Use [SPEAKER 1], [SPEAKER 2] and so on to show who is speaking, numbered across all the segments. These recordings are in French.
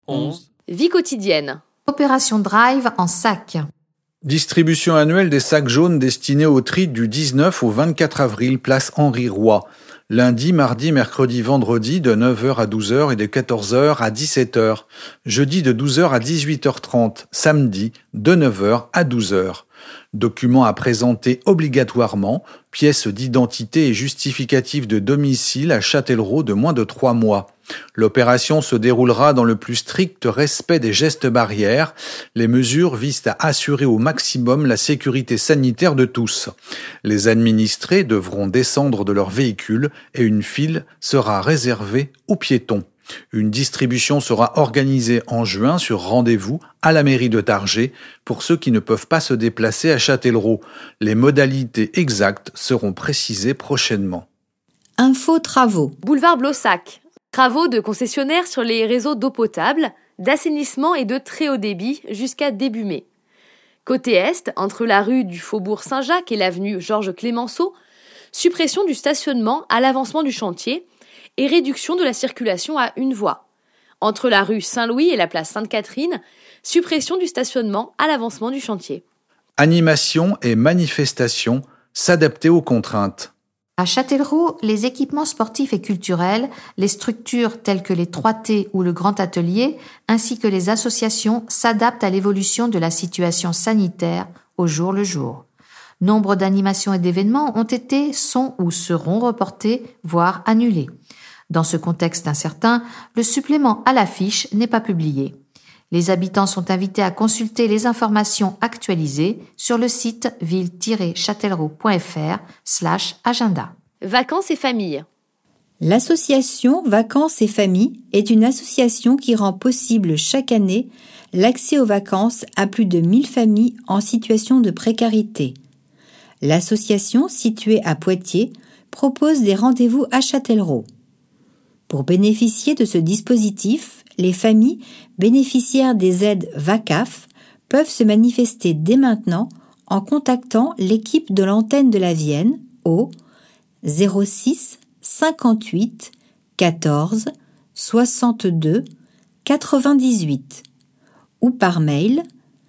[SPEAKER 1] 11.
[SPEAKER 2] Vie quotidienne.
[SPEAKER 3] Opération Drive en sac.
[SPEAKER 4] Distribution annuelle des sacs jaunes destinés au tri du 19 au 24 avril, place Henri Roy. Lundi, mardi, mercredi, vendredi de 9h à 12h et de 14h à 17h. Jeudi de 12h à 18h30. Samedi de 9h à 12h. Documents à présenter obligatoirement, pièces d'identité et justificatifs de domicile à Châtellerault de moins de 3 mois. L'opération se déroulera dans le plus strict respect des gestes barrières. Les mesures visent à assurer au maximum la sécurité sanitaire de tous. Les administrés devront descendre de leur véhicule et une file sera réservée aux piétons. Une distribution sera organisée en juin sur rendez-vous à la mairie de Targé pour ceux qui ne peuvent pas se déplacer à Châtellerault. Les modalités exactes seront précisées prochainement.
[SPEAKER 5] Info travaux.
[SPEAKER 2] Boulevard Blossac. Travaux de concessionnaires sur les réseaux d'eau potable, d'assainissement et de très haut débit jusqu'à début mai. Côté est, entre la rue du Faubourg Saint-Jacques et l'avenue Georges Clémenceau, suppression du stationnement à l'avancement du chantier et réduction de la circulation à une voie. Entre la rue Saint-Louis et la place Sainte-Catherine, suppression du stationnement à l'avancement du chantier.
[SPEAKER 4] Animation et manifestation, s'adapter aux contraintes.
[SPEAKER 3] À Châtellerault, les équipements sportifs et culturels, les structures telles que les 3T ou le Grand Atelier, ainsi que les associations s'adaptent à l'évolution de la situation sanitaire au jour le jour. Nombre d'animations et d'événements ont été, sont ou seront reportés, voire annulés. Dans ce contexte incertain, le supplément à l'affiche n'est pas publié. Les habitants sont invités à consulter les informations actualisées sur le site ville-châtellerault.fr/agenda.
[SPEAKER 2] Vacances et familles.
[SPEAKER 5] L'association Vacances et Familles est une association qui rend possible chaque année l'accès aux vacances à plus de 1000 familles en situation de précarité. L'association, située à Poitiers, propose des rendez-vous à Châtellerault. Pour bénéficier de ce dispositif, les familles bénéficiaires des aides VACAF peuvent se manifester dès maintenant en contactant l'équipe de l'antenne de la Vienne au 06 58 14 62 98 ou par mail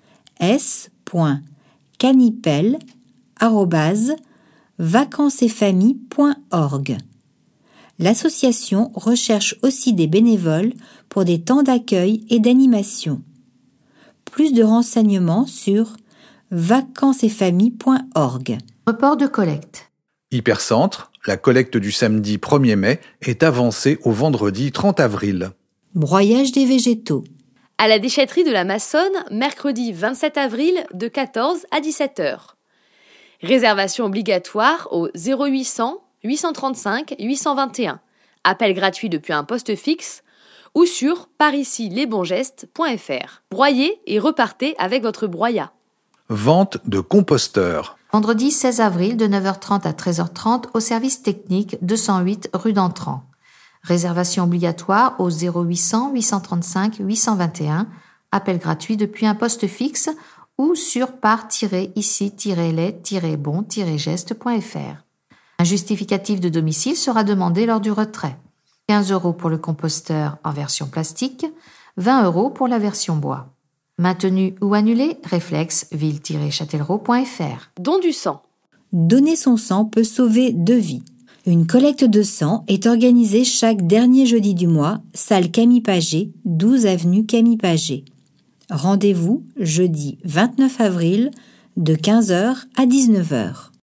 [SPEAKER 5] s.canipel@vacancesfamilles.org. L'association recherche aussi des bénévoles pour des temps d'accueil et d'animation. Plus de renseignements sur vacancesfamilles.org.
[SPEAKER 3] Report de collecte.
[SPEAKER 4] Hypercentre, la collecte du samedi 1er mai est avancée au vendredi 30 avril.
[SPEAKER 5] Broyage des végétaux.
[SPEAKER 2] À la déchetterie de la Massonne, mercredi 27 avril de 14 à 17h. Réservation obligatoire au 0800 835 821. Appel gratuit depuis un poste fixe ou sur parici-lesbonsgestes.fr. Broyez et repartez avec votre broyat.
[SPEAKER 4] Vente de composteurs.
[SPEAKER 3] Vendredi 16 avril de 9h30 à 13h30 au service technique 208 rue d'Entrant. Réservation obligatoire au 0800 835 821. Appel gratuit depuis un poste fixe ou sur par-ici-les-bons-gestes.fr. Un justificatif de domicile sera demandé lors du retrait. 15 € pour le composteur en version plastique, 20 € pour la version bois. Maintenu ou annulé, réflexe ville-châtellerault.fr.
[SPEAKER 2] Don du sang.
[SPEAKER 5] Donner son sang peut sauver 2 vies. Une collecte de sang est organisée chaque dernier jeudi du mois, salle Camille Paget, 12 avenue Camille Paget. Rendez-vous jeudi 29 avril de 15h à 19h.